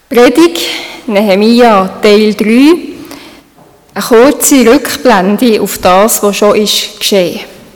Predigt Nehemia Teil 3, eine kurze Rückblende auf das, was schon ist geschehen.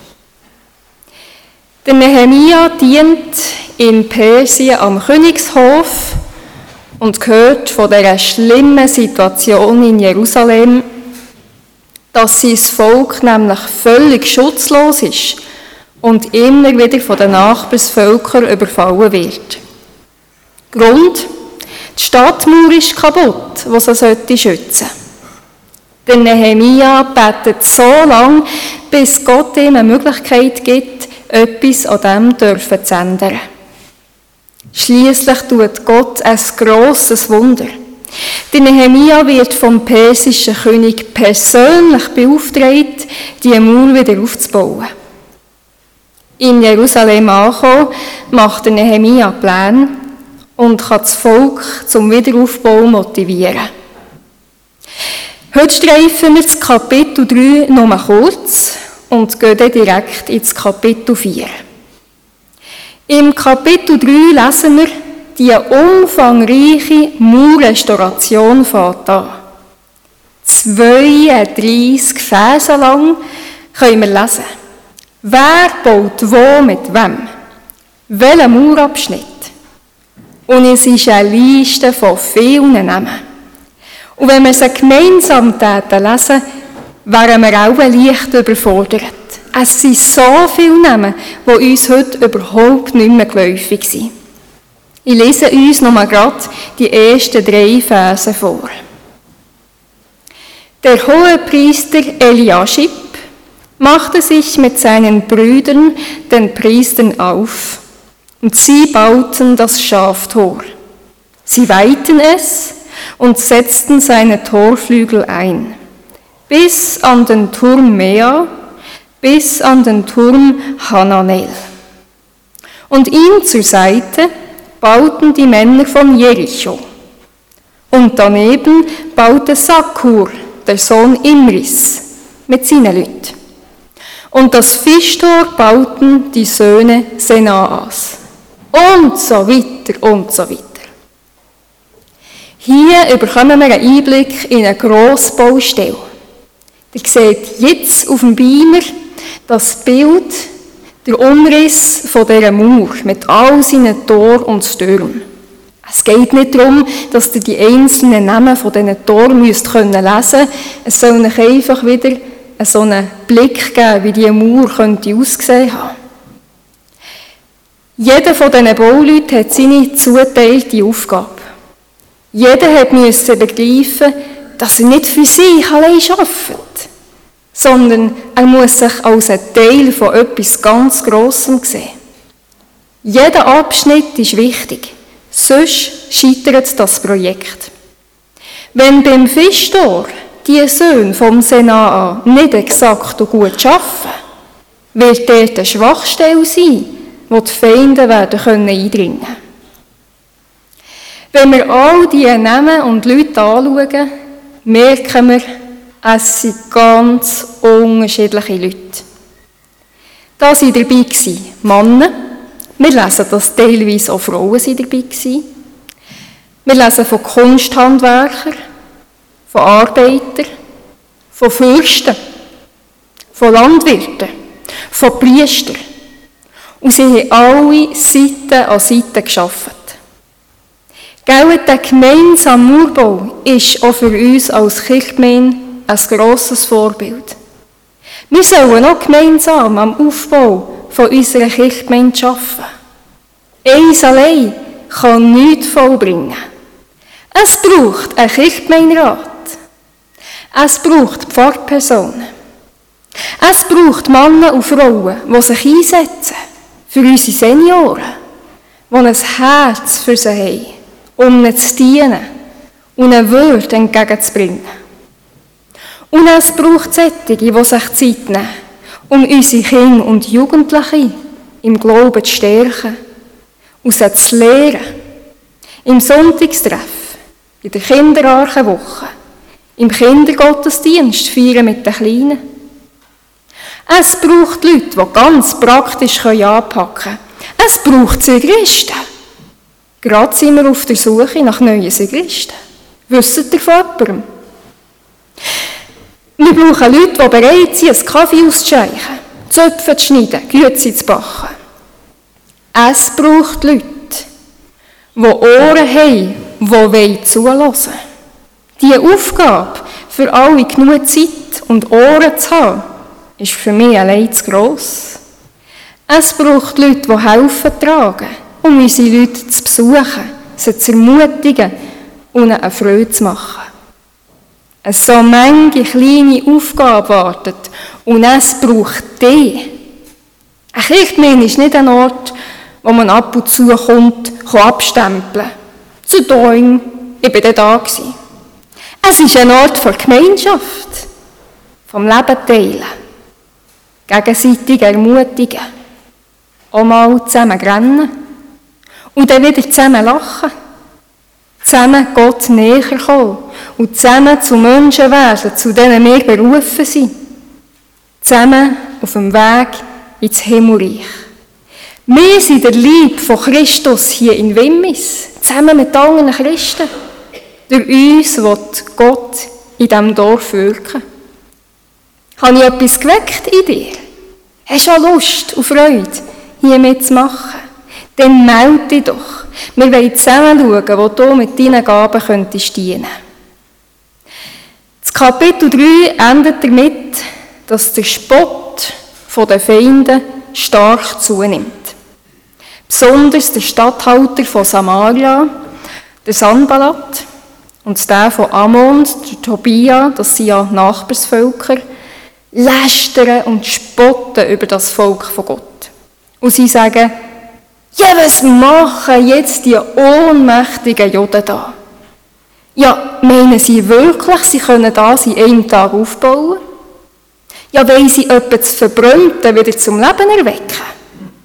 Der Nehemia dient in Persien am Königshof und hört von dieser schlimmen Situation in Jerusalem, dass sein Volk nämlich völlig schutzlos ist und immer wieder von den Nachbarsvölkern überfallen wird. Grund: die Stadtmauer ist kaputt, die sie schützen sollte. Der Nehemia betet so lange, bis Gott ihm eine Möglichkeit gibt, etwas an dem zu ändern. Schliesslich tut Gott ein grosses Wunder. Der Nehemia wird vom persischen König persönlich beauftragt, die Mauer wieder aufzubauen. In Jerusalem angekommen, macht der Nehemia Pläne und kann das Volk zum Wiederaufbau motivieren. Heute streifen wir das Kapitel 3 noch mal kurz und gehen dann direkt ins Kapitel 4. Im Kapitel 3 lesen wir, die umfangreiche Mauerrestauration fängt an. 32 Verse lang können wir lesen. Wer baut wo mit wem? Welcher Mauerabschnitt? Und es ist eine Liste von vielen Namen. Und wenn wir sie gemeinsam lesen, wären wir auch leicht überfordert. Es sind so viele Namen, die uns heute überhaupt nicht mehr geläufig sind. Ich lese uns noch mal gerade die ersten 3 Verse vor. Der Hohepriester Eliaschib machte sich mit seinen Brüdern, den Priestern, auf, und sie bauten das Schaftor. Sie weihten es und setzten seine Torflügel ein, bis an den Turm Mea, bis an den Turm Hananel. Und ihm zur Seite bauten die Männer von Jericho. Und daneben baute Sakur, der Sohn Imris, mit seinen Leuten. Und das Fischtor bauten die Söhne Senaas. Und so weiter und so weiter. Hier bekommen wir einen Einblick in eine Grossbaustelle. Ihr seht jetzt auf dem Beamer das Bild, der Umriss von dieser Mauer mit all seinen Toren und Türmen. Es geht nicht darum, dass ihr die einzelnen Namen von diesen Toren lesen müsst. Es soll euch einfach wieder so einen Blick geben, wie diese Mauer könnte ausgesehen haben. Jeder von diesen Bauleuten hat seine zuteilte Aufgabe. Jeder musste begreifen, dass er nicht für sich allein arbeitet, sondern er muss sich als ein Teil von etwas ganz Grossem sehen. Jeder Abschnitt ist wichtig, sonst scheitert das Projekt. Wenn beim Fischtor die Söhne vom Senaa nicht exakt und gut arbeiten, wird dort eine Schwachstelle sein, wo die Feinde werden eindringen können. Wenn wir all diese Namen und Leute anschauen, merken wir, es sind ganz unterschiedliche Leute. Da waren dabei Männer, wir lesen, dass teilweise auch Frauen dabei waren. Wir lesen von Kunsthandwerkern, von Arbeitern, von Fürsten, von Landwirten, von Priestern. Und sie haben alle Seite an Seite gearbeitet. Der gemeinsame Mauerbau ist auch für uns als Kirchgemeinde ein grosses Vorbild. Wir sollen auch gemeinsam am Aufbau von unserer Kirchgemeinde arbeiten. Eins allein kann nichts vollbringen. Es braucht einen Kirchgemeinderat. Es braucht Pfarrpersonen. Es braucht Männer und Frauen, die sich einsetzen für unsere Senioren, die ein Herz für sie haben, um ihnen zu dienen und eine Würde entgegenzubringen. Und es braucht solche, die sich Zeit nehmen, um unsere Kinder und Jugendliche im Glauben zu stärken und sie zu lehren. Im Sonntagstreff, in der Kinderarchenwoche, im Kindergottesdienst feiern mit den Kleinen. Es braucht Leute, die ganz praktisch anpacken können. Es braucht Christen. Gerade sind wir auf der Suche nach neuen Sigristen. Wisst ihr von jemandem? Wir brauchen Leute, die bereit sind, einen Kaffee auszuschenken, Zöpfe zu schneiden, Güezi zu backen. Es braucht Leute, die Ohren haben, die zuhören wollen. Diese Aufgabe, für alle genug Zeit und Ohren zu haben, ist für mich allein zu gross. Es braucht Leute, die helfen tragen, um unsere Leute zu besuchen, sie zu ermutigen und ihnen eine Freude zu machen. So manche kleine Aufgabe wartet und es braucht die. Eine Kirchgemeinde ist nicht ein Ort, wo man ab und zu kommt, abstempeln. Zu Doing, ich war da gewesen. Es ist ein Ort der Gemeinschaft, vom Leben teilen, gegenseitig ermutigen, auch mal zusammen rennen und dann wieder zusammen lachen, zusammen Gott näher kommen und zusammen zu Menschen werden, zu denen wir berufen sind, zusammen auf dem Weg ins Himmelreich. Wir sind der Leib von Christus hier in Wimmis, zusammen mit anderen Christen. Durch uns wird Gott in diesem Dorf wirken. Habe ich etwas geweckt in dir? Hast du auch Lust und Freude, hier mitzumachen? Dann melde dich doch. Wir wollen zusammen schauen, wo du mit deinen Gaben könntest dienen. Das Kapitel 3 endet damit, dass der Spott der Feinde stark zunimmt. Besonders der Statthalter von Samaria, der Sanballat, und der von Ammon, der Tobia, das sind ja Nachbarsvölker, lästern und spotten über das Volk von Gott. Und sie sagen, ja, was machen jetzt die ohnmächtigen Juden da? Ja, meinen sie wirklich, sie können das in einem Tag aufbauen? Ja, wollen sie etwas Verbrannten wieder zum Leben erwecken?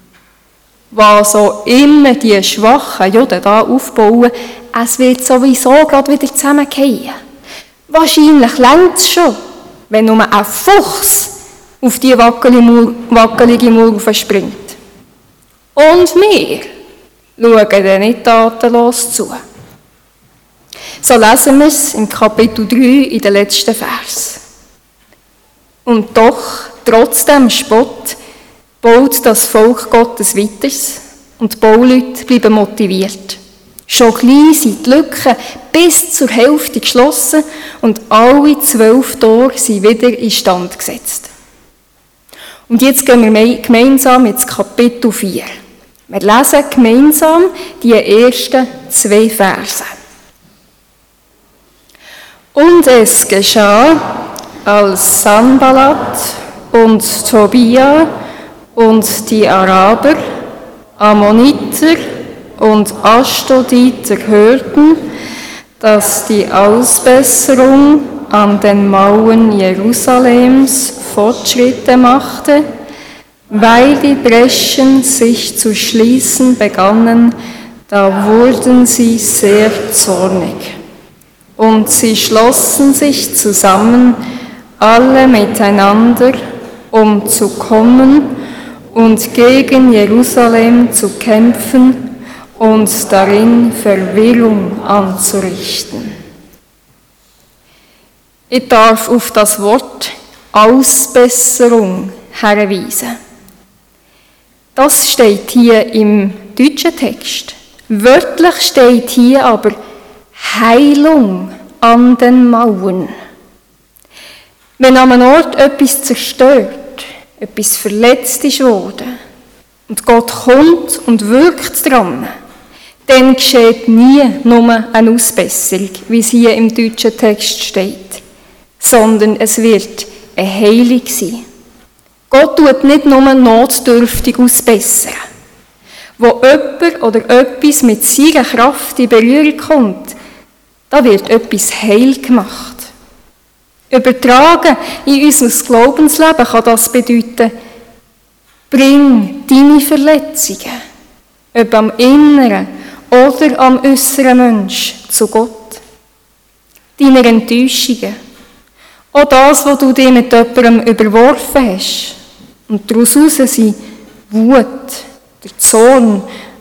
Was auch immer die schwachen Juden da aufbauen, es wird sowieso gerade wieder zusammengehen. Wahrscheinlich reicht es schon, wenn nur ein Fuchs auf die wackelige Mauer springt. Und wir schauen dann nicht tatenlos zu. So lesen wir es im Kapitel 3 in den letzten Vers. Und doch, trotz dem Spott, baut das Volk Gottes weiter und die Bauleute bleiben motiviert. Schon gleich sind die Lücken bis zur Hälfte geschlossen und alle 12 Tore sind wieder instand gesetzt. Und jetzt gehen wir gemeinsam ins Kapitel 4. Wir lesen gemeinsam die ersten 2 Verse. Und es geschah, als Sanballat und Tobia und die Araber, Ammoniter und Ashdoditer hörten, dass die Ausbesserung an den Mauern Jerusalems Fortschritte machte, weil die Breschen sich zu schließen begannen, da wurden sie sehr zornig. Und sie schlossen sich zusammen, alle miteinander, um zu kommen und gegen Jerusalem zu kämpfen und darin Verwirrung anzurichten. Ich darf auf das Wort Ausbesserung hinweisen. Das steht hier im deutschen Text. Wörtlich steht hier aber Heilung an den Mauern. Wenn an einem Ort etwas zerstört, etwas verletzt ist worden und Gott kommt und wirkt dran, dann geschieht nie nur eine Ausbesserung, wie es hier im deutschen Text steht, sondern es wird eine Heilung sein. Gott tut nicht nur notdürftig ausbessern. Wo jemand oder etwas mit seiner Kraft in Berührung kommt, da wird etwas heil gemacht. Übertragen in unser Glaubensleben kann das bedeuten, bring deine Verletzungen, ob am inneren oder am äußeren Mensch, zu Gott. Deine Enttäuschungen, auch das, was du dir mit jemandem überworfen hast, und daraus sind Wut, der Zorn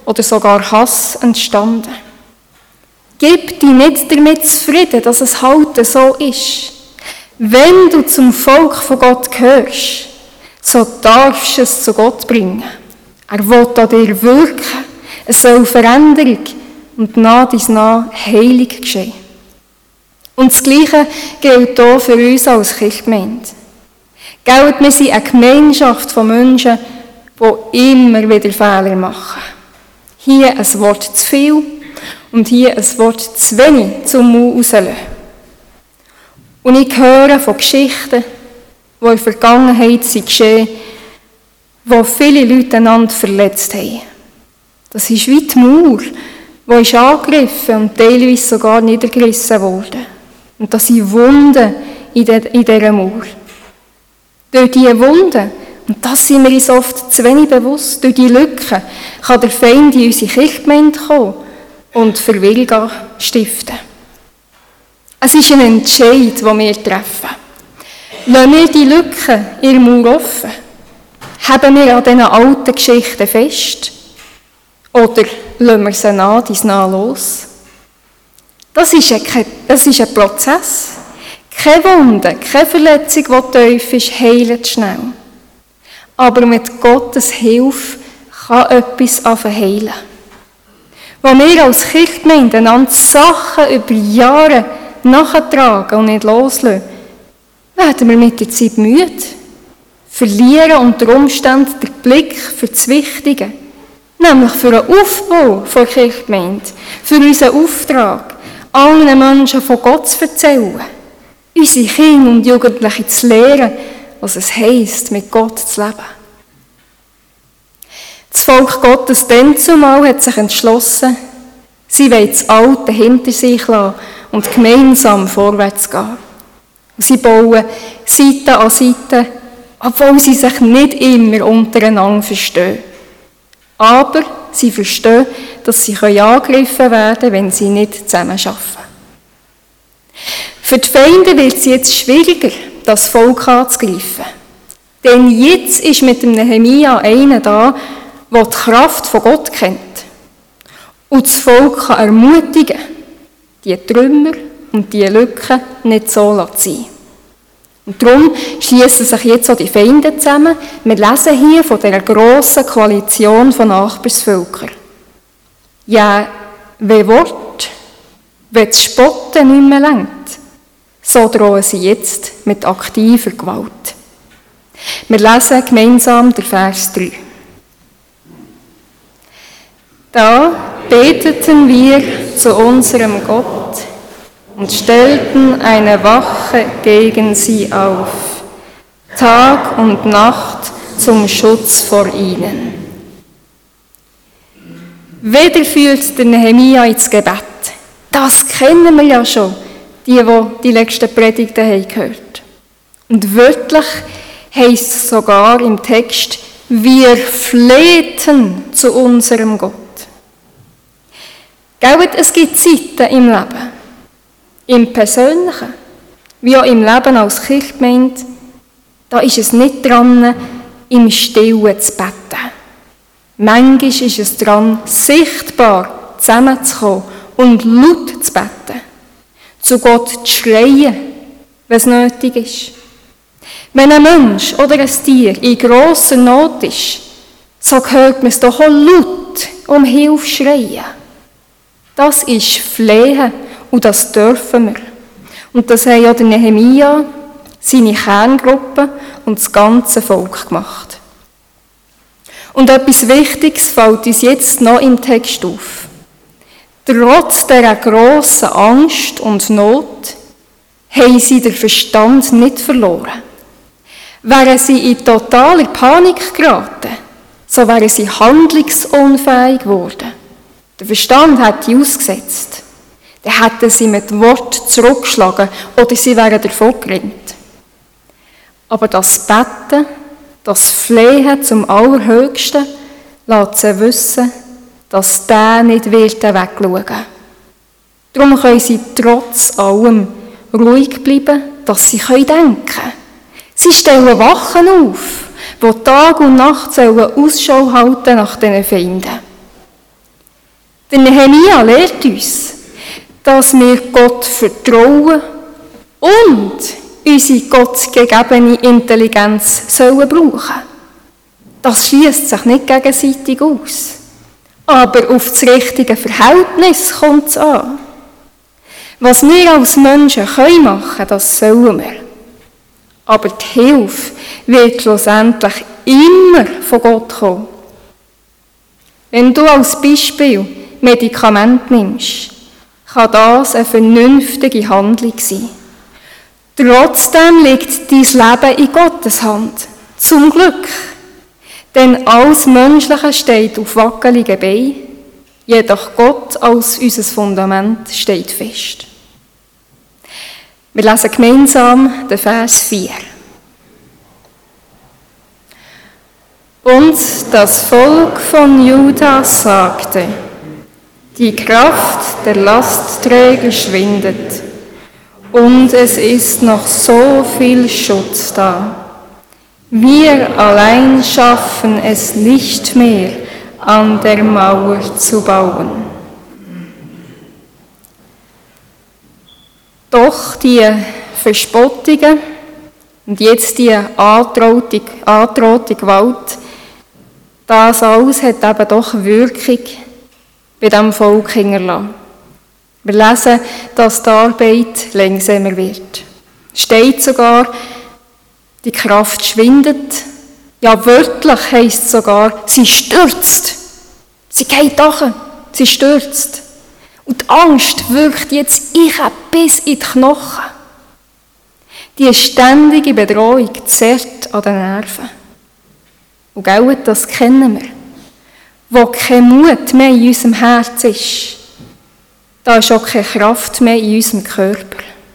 oder sogar Hass entstanden. Gib dich nicht damit zufrieden, dass es halt so ist. Wenn du zum Volk von Gott gehörst, so darfst du es zu Gott bringen. Er will an dir wirken. Es soll Veränderung und nach dies nach Heilung geschehen. Und das Gleiche gilt auch für uns als Kirchgemeinde. Wir sind eine Gemeinschaft von Menschen, die immer wieder Fehler machen. Hier ein Wort zu viel und hier ein Wort zu wenig zum Mund rauslassen. Und ich höre von Geschichten, die in der Vergangenheit geschehen sind, wo viele Leute einander verletzt haben. Das ist wie die Mauer, die ist angegriffen und teilweise sogar niedergerissen wurde. Und das sind Wunden in dieser Mauer. Durch diese Wunden, und das sind wir uns oft zu wenig bewusst, durch diese Lücken kann der Feind in unsere Kirchgemeinde kommen und Verwirrung stiften. Es ist ein Entscheid, den wir treffen. Lassen wir die Lücken in der Mauer offen? Haben wir an diesen alten Geschichten fest? Oder lassen wir sie nach dies nach los? Das ist ein Prozess. Keine Wunde, keine Verletzung, die tief ist, heilt schnell. Aber mit Gottes Hilfe kann etwas heilen. Wenn wir als Kirchgemeinde einander Sachen über Jahre nachtragen und nicht loslassen, werden wir mit der Zeit müde, verlieren unter Umständen den Blick für das Wichtige, nämlich für den Aufbau der Kirchgemeinde, für unseren Auftrag, allen Menschen von Gott zu erzählen, unsere Kinder und Jugendliche zu lehren, was es heisst, mit Gott zu leben. Das Volk Gottes dann zumal hat sich entschlossen, sie wollen das Alte hinter sich lassen und gemeinsam vorwärts gehen. Und sie bauen Seite an Seite, obwohl sie sich nicht immer untereinander verstehen. Aber sie verstehen, dass sie angegriffen werden können, wenn sie nicht zusammenarbeiten. Für die Feinde wird es jetzt schwieriger, das Volk anzugreifen. Denn jetzt ist mit dem Nehemia einer da, der die Kraft von Gott kennt. Und das Volk kann ermutigen, die Trümmer und die Lücken nicht so sein zu lassen. Und darum schließen sich jetzt auch die Feinde zusammen. Wir lesen hier von dieser grossen Koalition von Nachbarsvölkern. Ja, wenn das Spotten nicht mehr reicht, so drohen sie jetzt mit aktiver Gewalt. Wir lesen gemeinsam den Vers 3. Da beteten wir zu unserem Gott und stellten eine Wache gegen sie auf, Tag und Nacht zum Schutz vor ihnen. Wieder führt der Nehemia ins Gebet. Das kennen wir ja schon, die letzten Predigten haben gehört. Und wörtlich heisst es sogar im Text, wir flehten zu unserem Gott. Es gibt Zeiten im Leben, im Persönlichen, wie auch im Leben als Kirchgemeinde, da ist es nicht dran, im Stillen zu beten. Manchmal ist es dran, sichtbar zusammenzukommen und laut zu beten, zu Gott zu schreien, wenn es nötig ist. Wenn ein Mensch oder ein Tier in grosser Not ist, so hört man es doch auch laut um Hilfe schreien. Das ist Flehen und das dürfen wir. Und das haben ja der Nehemia, seine Kerngruppe und das ganze Volk gemacht. Und etwas Wichtiges fällt uns jetzt noch im Text auf. Trotz dieser grossen Angst und Not haben sie den Verstand nicht verloren. Wären sie in totale Panik geraten, so wären sie handlungsunfähig geworden. Der Verstand hätte ausgesetzt. Dann hätten sie mit Wort zurückgeschlagen oder sie wären davon gerannt. Aber das Beten, das Flehen zum Allerhöchsten, lässt sie wissen, dass der nicht wegschauen wird. Darum können sie trotz allem ruhig bleiben, dass sie denken können. Sie stellen Wachen auf, die Tag und Nacht Ausschau halten nach diesen Feinden. Der Nehemia lehrt uns, dass wir Gott vertrauen und unsere Gott gegebene Intelligenz sollen brauchen. Das schließt sich nicht gegenseitig aus. Aber auf das richtige Verhältnis kommt es an. Was wir als Menschen machen können, das sollen wir. Aber die Hilfe wird schlussendlich immer von Gott kommen. Wenn du als Beispiel Medikamente nimmst, kann das eine vernünftige Handlung sein. Trotzdem liegt dein Leben in Gottes Hand. Zum Glück. Denn alles Menschliche steht auf wackeligen Beinen, jedoch Gott als unser Fundament steht fest. Wir lesen gemeinsam den Vers 4. Und das Volk von Juda sagte: Die Kraft der Lastträger schwindet, und es ist noch so viel Schutz da. Wir allein schaffen es nicht mehr, an der Mauer zu bauen. Doch die Verspottungen und jetzt die androhte Gewalt, das alles hat eben doch Wirkung bei diesem Volk hinterlassen. Wir lesen, dass die Arbeit langsamer wird. Es steht sogar, die Kraft schwindet. Ja, wörtlich heisst es sogar, sie stürzt. Sie geht nach, sie stürzt. Und die Angst wirkt jetzt bis in die Knochen. Die ständige Bedrohung zerrt an den Nerven. Und gell, das kennen wir. Wo kein Mut mehr in unserem Herz ist, da ist auch keine Kraft mehr in unserem Körper.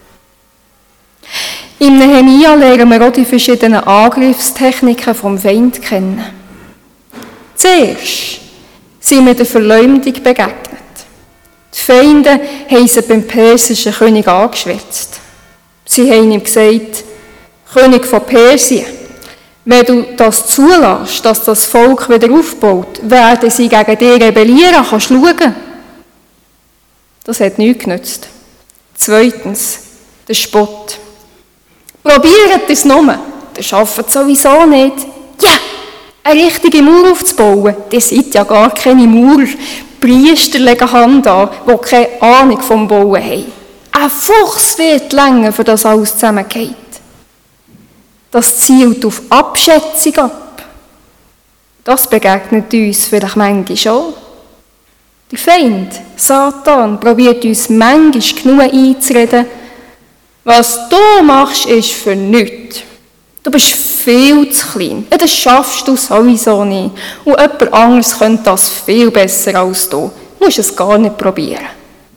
Im Nehemia lernen wir auch die verschiedenen Angriffstechniken vom Feind kennen. Zuerst sind wir der Verleumdung begegnet. Die Feinde haben sie beim persischen König angeschwärzt. Sie haben ihm gesagt: König von Persien, wenn du das zulässt, dass das Volk wieder aufbaut, werden sie gegen dich rebellieren, kannst du schauen. Das hat nichts genützt. Zweitens, der Spott. Probiert es nur, ihr schafft es sowieso nicht. Ja, eine richtige Mauer aufzubauen, ihr seid ja gar keine Maurer. Priester legen Hand an, die keine Ahnung vom Bauen haben. Ein Fuchs wird länger, für das alles zusammengeht. Das zielt auf Abschätzung ab. Das begegnet uns vielleicht manchmal schon. Der Feind, Satan, probiert uns manchmal genug einzureden: Was du machst, ist für nichts. Du bist viel zu klein. Das schaffst du sowieso nicht. Und jemand anderes könnte das viel besser als du. Du musst es gar nicht probieren.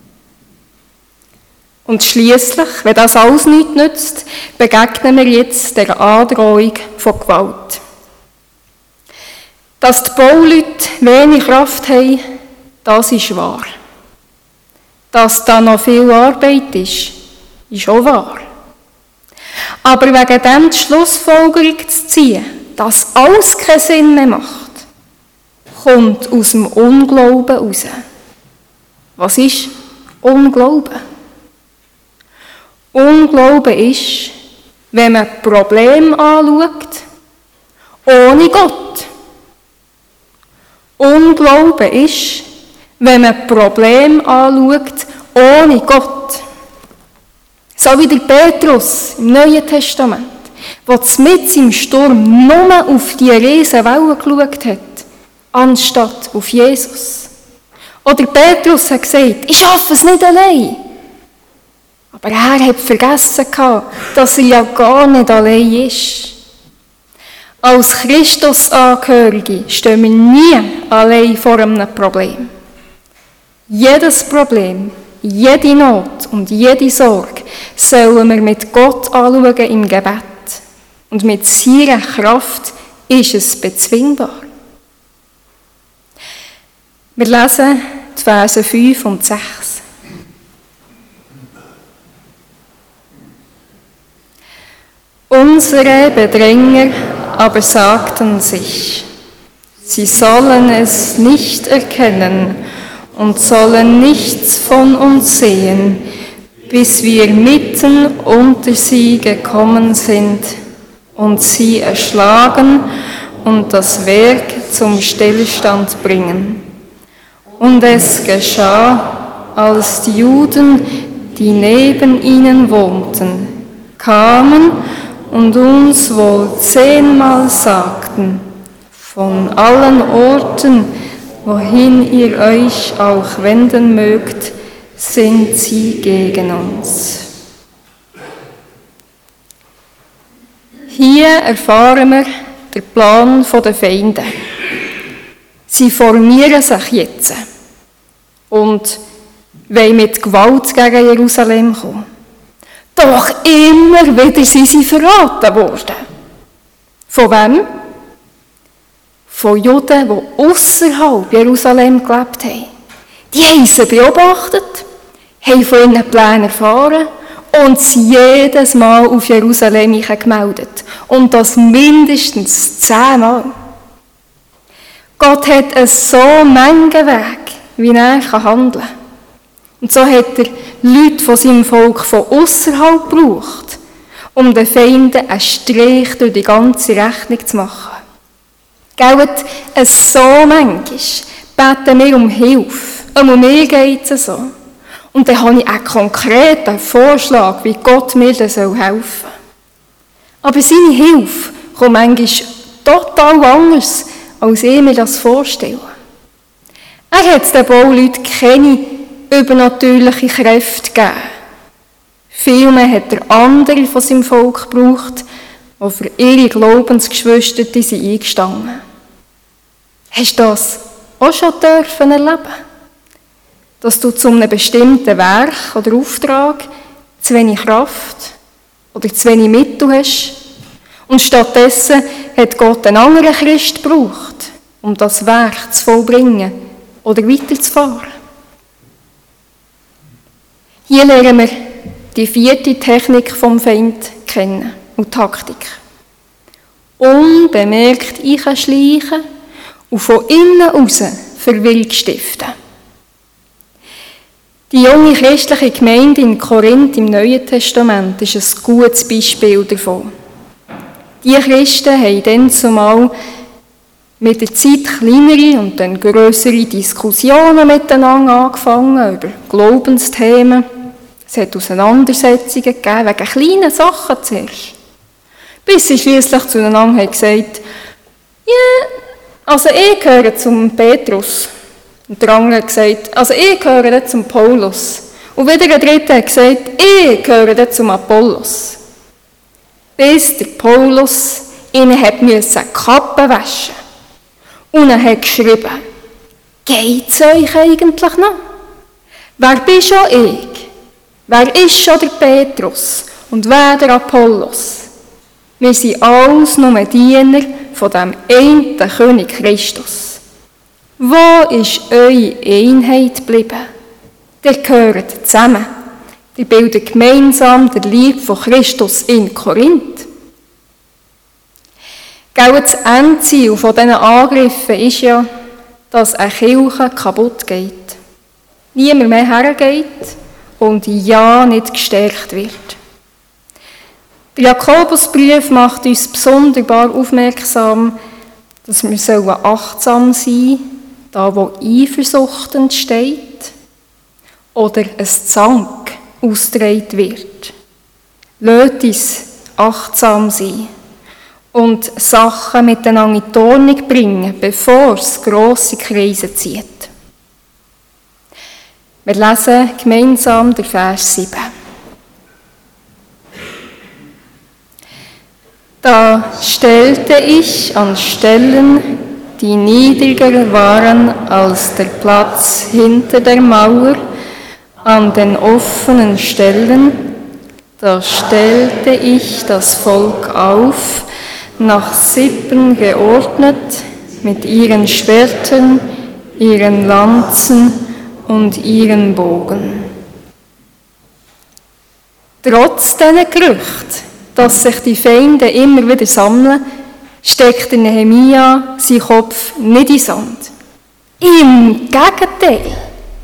Und schliesslich, wenn das alles nichts nützt, begegnen wir jetzt der Androhung von Gewalt. Dass die Bauleute wenig Kraft haben, das ist wahr. Dass da noch viel Arbeit ist auch wahr. Aber wegen dem die Schlussfolgerung zu ziehen, dass alles keinen Sinn mehr macht, kommt aus dem Unglauben raus. Was ist Unglauben? Unglauben ist, wenn man Probleme anschaut, ohne Gott. Unglauben ist, wenn man Probleme anschaut, ohne Gott. So wie der Petrus im Neuen Testament, der mitten im Sturm nur auf die riesen Wellen geschaut hat, anstatt auf Jesus. Oder Petrus hat gesagt: Ich schaffe es nicht allein. Aber er hat vergessen, dass er ja gar nicht allein ist. Als Christusangehörige stehen wir nie allein vor einem Problem. Jedes Problem, jede Not und jede Sorge sollen wir mit Gott anschauen im Gebet. Und mit seiner Kraft ist es bezwingbar. Wir lesen die Verse 5 und 6. Unsere Bedränger aber sagten sich: Sie sollen es nicht erkennen und sollen nichts von uns sehen, bis wir mitten unter sie gekommen sind und sie erschlagen und das Werk zum Stillstand bringen. Und es geschah, als die Juden, die neben ihnen wohnten, kamen und uns wohl 10-mal sagten, von allen Orten, wohin ihr euch auch wenden mögt, sind sie gegen uns. Hier erfahren wir den Plan der Feinde. Sie formieren sich jetzt und wollen mit Gewalt gegen Jerusalem kommen. Doch immer wieder sind sie verraten worden. Von wem? Von Juden, die ausserhalb Jerusalem gelebt haben. Die haben sie beobachtet, haben von ihren Plänen erfahren und sie jedes Mal auf Jerusalem gemeldet. Und das mindestens 10-mal. Gott hat einen so manchen Weg, wie er handeln kann. Und so hat er Leute von seinem Volk von ausserhalb gebraucht, um den Feinden einen Strich durch die ganze Rechnung zu machen. Gell, es so manchmal beten wir um Hilfe. Um mir geht es so. Und dann habe ich einen konkreten Vorschlag, wie Gott mir da helfen soll. Aber seine Hilfe kommt manchmal total anders, als ich mir das vorstelle. Er hat den Bauleuten keine übernatürliche Kräfte gegeben. Vielmehr hat er andere von seinem Volk gebraucht, die für ihre Glaubensgeschwister eingestanden sind. Hast du das auch schon erleben? Dass du zu einem bestimmten Werk oder Auftrag zu wenig Kraft oder zu wenig Mittel hast und stattdessen hat Gott einen anderen Christ gebraucht, um das Werk zu vollbringen oder weiterzufahren. Hier lernen wir die 4. Technik vom Feind kennen und Taktik. Unbemerkt einschleichen und von innen raus Verwirrung stiften. Die junge christliche Gemeinde in Korinth im Neuen Testament ist ein gutes Beispiel davon. Die Christen haben dann zumal mit der Zeit kleinere und dann grössere Diskussionen miteinander angefangen über Glaubensthemen. Es hat Auseinandersetzungen gegeben wegen kleinen Sachen zuerst. Bis sie schliesslich zueinander haben gesagt, also ich gehöre zum Petrus. Und der andere hat gesagt, also ich gehöre zum Paulus. Und wieder der dritte hat gesagt, ich gehöre zum Apollos. Bis der Paulus ihnen die Kappe waschen. Und er hat geschrieben, geht's euch eigentlich noch? Wer bin schon ich? Wer ist schon der Petrus? Und wer der Apollos? Wir sind alles nur Diener von dem einen König Christus. Wo ist eure Einheit geblieben? Ihr gehört zusammen. Ihr bildet gemeinsam den Leib von Christus in Korinth. Das Endziel von diesen Angriffen ist ja, dass eine Kirche kaputt geht. Niemand mehr hergeht und ja nicht gestärkt wird. Der Jakobusbrief macht uns besonders aufmerksam, dass wir achtsam sein sollen, da wo Eifersucht entsteht oder ein Zank ausgetragen wird. Lasst uns achtsam sein und Sachen miteinander in die Ordnung bringen, bevor es grosse Kreise zieht. Wir lesen gemeinsam den Vers 7. Da stellte ich an Stellen, die niedriger waren als der Platz hinter der Mauer, an den offenen Stellen, da stellte ich das Volk auf, nach Sippen geordnet, mit ihren Schwertern, ihren Lanzen und ihren Bogen. Trotz dieser Gerüchte, dass sich die Feinde immer wieder sammeln, steckt der Nehemia seinen Kopf nicht in den Sand. Im Gegenteil,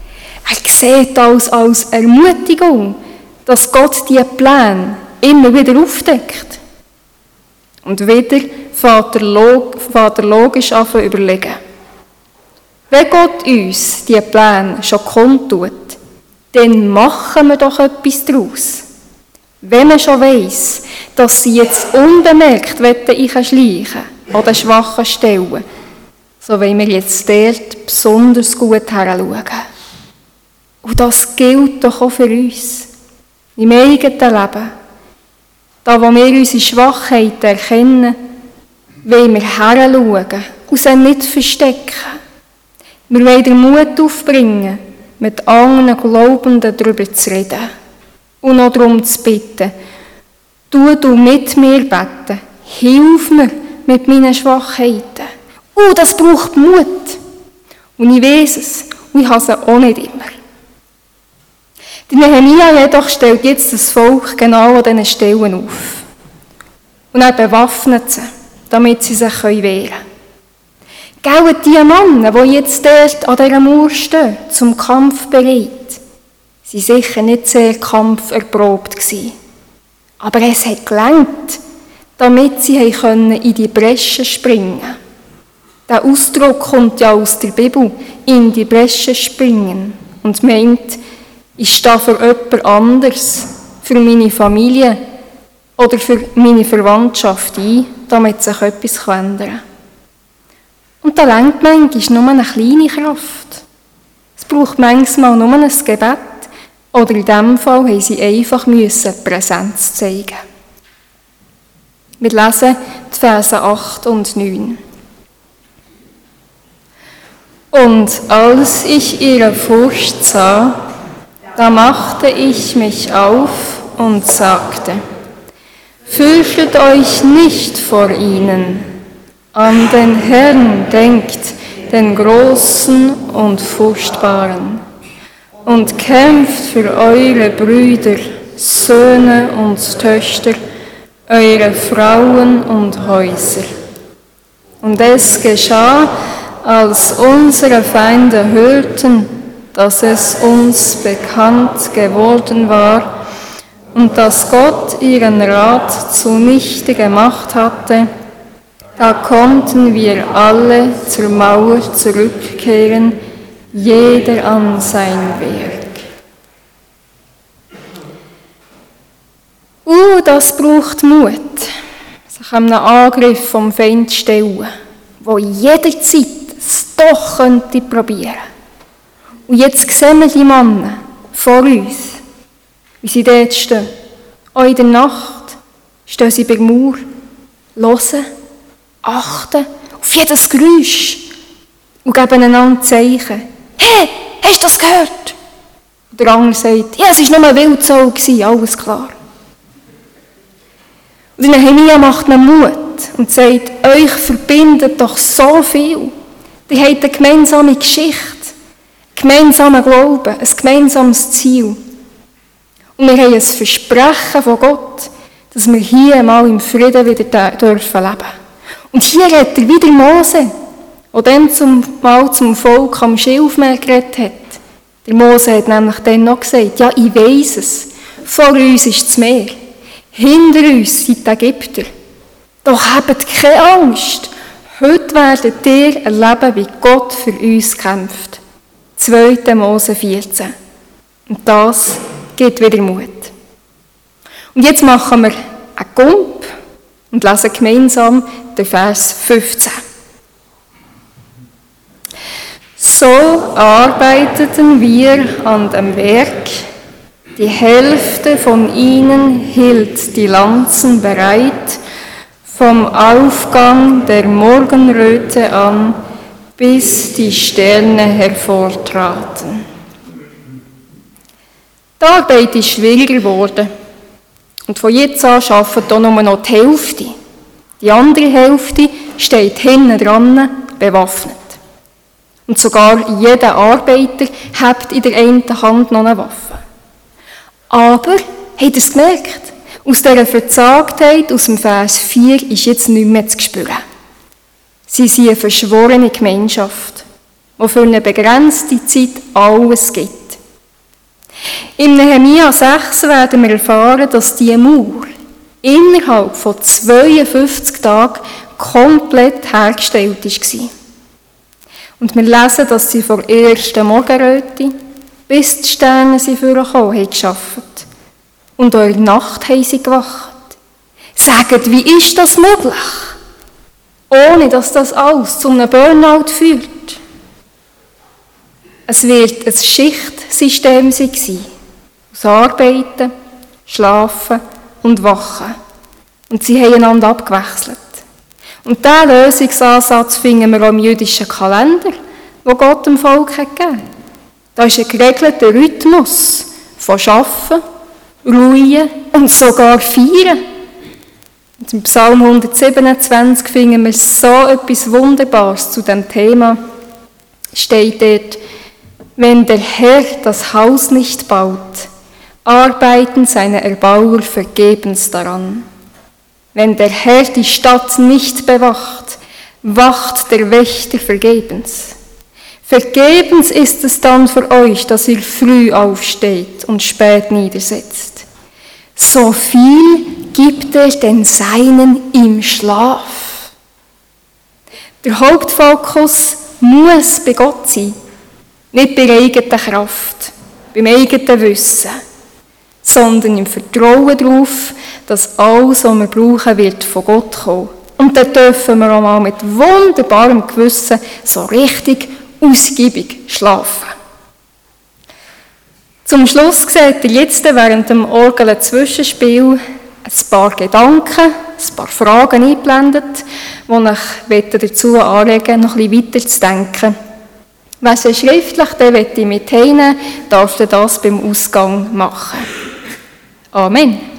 Er sieht alles als Ermutigung, dass Gott diese Pläne immer wieder aufdeckt. Und wieder fährt er logisch an zu überlegen. Wenn Gott uns diese Pläne schon kundtut, dann machen wir doch etwas daraus. Wenn man schon weiss, dass sie jetzt unbemerkt einschleichen an den schwachen Stellen, so wollen wir jetzt dort besonders gut hinschauen. Und das gilt doch auch für uns, im eigenen Leben. Da, wo wir unsere Schwachheiten erkennen, wollen wir hinschauen und sie nicht verstecken. Wir wollen den Mut aufbringen, mit anderen Glaubenden darüber zu reden und noch darum zu bitten, du mit mir beten, hilf mir mit meinen Schwachheiten. Das braucht Mut. Und ich weiss es, und ich habe es auch nicht immer. Der Nehemia jedoch stellt jetzt das Volk genau an diesen Stellen auf. Und er bewaffnet sie, damit sie sich wehren können. Gell, die Männer, die jetzt dort an dieser Mauer stehen, zum Kampf bereit, waren sicher nicht sehr kampferprobt gewesen. Aber es hat gelangt, damit sie in die Bresche springen konnten. Der Ausdruck kommt ja aus der Bibel, in die Bresche springen, und meint, ich stehe für jemand anderes, für meine Familie oder für meine Verwandtschaft ein, damit sich etwas ändern kann. Und da reicht manchmal nur eine kleine Kraft. Es braucht manchmal nur ein Gebet, oder in diesem Fall mussten sie einfach Präsenz zeigen. Wir lesen die Verse 8 und 9. Und als ich ihre Furcht sah, da machte ich mich auf und sagte, fürchtet euch nicht vor ihnen, an den Herrn denkt, den Großen und Furchtbaren, und kämpft für eure Brüder, Söhne und Töchter, eure Frauen und Häuser. Und es geschah, als unsere Feinde hörten, dass es uns bekannt geworden war und dass Gott ihren Rat zunichte gemacht hatte, da konnten wir alle zur Mauer zurückkehren, jeder an sein Werk. Das braucht Mut, sich einem Angriff vom Feind zu stellen, der jederzeit es doch könnte probieren. Und jetzt sehen wir die Männer vor uns, wie sie dort stehen. Auch in der Nacht stehen sie bei der Mauer, hören, achten auf jedes Geräusch und geben einander Zeichen. Hey, hast du das gehört? Und der andere sagt, ja, es war nur ein Wildsau, alles klar. Und der Nehemia macht ihnen Mut und sagt, euch verbindet doch so viel. Ihr habt eine gemeinsame Geschichte, gemeinsamen Glauben, ein gemeinsames Ziel. Und wir haben ein Versprechen von Gott, dass wir hier mal im Frieden wieder dürfen leben. Und hier redet er wieder Mose, der dann mal zum Volk am Schilfmeer geredet hat. Der Mose hat nämlich dann noch gesagt, ja, ich weiss es, vor uns ist das Meer, hinter uns sind die Ägypter. Doch habt keine Angst, heute werdet ihr erleben, wie Gott für uns kämpft. 2. Mose 14. Und das gibt wieder Mut. Und jetzt machen wir einen Gump und lesen gemeinsam den Vers 15. So arbeiteten wir an dem Werk. Die Hälfte von ihnen hielt die Lanzen bereit, vom Aufgang der Morgenröte an, bis die Sterne hervortraten. Die Arbeit ist schwieriger geworden. Und von jetzt an arbeitet hier nur noch die Hälfte. Die andere Hälfte steht hinten dran, bewaffnet. Und sogar jeder Arbeiter hat in der einen Hand noch eine Waffe. Aber, habt ihr es gemerkt? Aus dieser Verzagtheit aus dem Vers 4 ist jetzt nichts mehr zu spüren. Sie sind eine verschworene Gemeinschaft, die für eine begrenzte Zeit alles gibt. In Nehemia 6 werden wir erfahren, dass die Mauer innerhalb von 52 Tagen komplett hergestellt war. Und wir lesen, dass sie von der ersten Morgenröte bis die Sterne vorgekommen haben gearbeitet. Und auch in der Nacht haben sie gewacht. Sagt, wie ist das möglich? Ohne dass das alles zu einem Burnout führt. Es wird ein Schichtsystem sein. Aus Arbeiten, Schlafen und Wachen. Und sie haben einander abgewechselt. Und diesen Lösungsansatz finden wir auch im jüdischen Kalender, den Gott dem Volk hat gegeben. Da ist ein geregelter Rhythmus von Arbeiten, Ruhen und sogar Feiern. Und im Psalm 127 finden wir so etwas Wunderbares zu dem Thema. Steht dort: Wenn der Herr das Haus nicht baut, arbeiten seine Erbauer vergebens daran. Wenn der Herr die Stadt nicht bewacht, wacht der Wächter vergebens. Vergebens ist es dann für euch, dass ihr früh aufsteht und spät niedersetzt. So viel gibt er den Seinen im Schlaf. Der Hauptfokus muss bei Gott sein, nicht bei eigener Kraft, beim eigenen Wissen, sondern im Vertrauen darauf, dass alles, was wir brauchen, wird von Gott kommen. Und dann dürfen wir auch mal mit wunderbarem Gewissen so richtig ausgiebig schlafen. Zum Schluss seht ihr jetzt während dem Orgel-Zwischenspiel ein paar Gedanken, ein paar Fragen eingeblendet, die ich dazu anregen möchte, noch ein bisschen weiter zu denken. Wer sie schriftlich mit heimnehmen, darf das beim Ausgang machen. Amen.